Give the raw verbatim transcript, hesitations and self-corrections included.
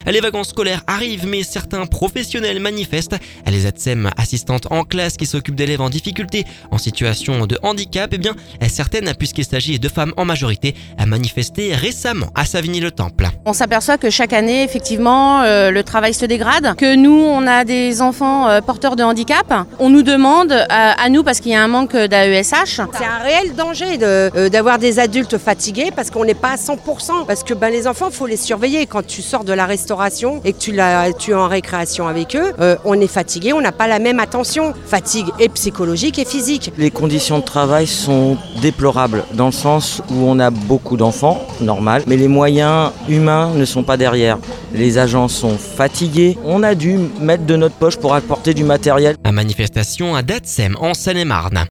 Les vacances scolaires arrivent, mais certains professionnels manifestent. Les A T S E M assistantes en classe qui s'occupent d'élèves en difficulté, en situation de handicap, eh bien, certaines, puisqu'il s'agit de femmes en majorité, a manifesté récemment à Savigny-le-Temple. On s'aperçoit que chaque année, effectivement, euh, le travail se dégrade, que nous, on a des enfants euh, porteurs de handicap. On nous demande, euh, à nous, parce qu'il y a un manque d'A E S H. C'est un réel danger de, euh, d'avoir des adultes fatigués parce qu'on n'est pas à cent pour cent. Parce que ben, les enfants, il faut les surveiller. Quand tu sors de la restauration et que tu, la, tu es en récréation avec eux, euh, on est fatigué, on n'a pas la même attention. Fatigue et psychologique et physique. Les conditions de travail sont déplorables dans le sens où on a beaucoup d'enfants, normal, mais les moyens humains ne sont pas derrière. Les agents sont fatigués. On a dû mettre de notre poche pour apporter du matériel. À manifestation à d'A T S E M en Seine-et-Marne.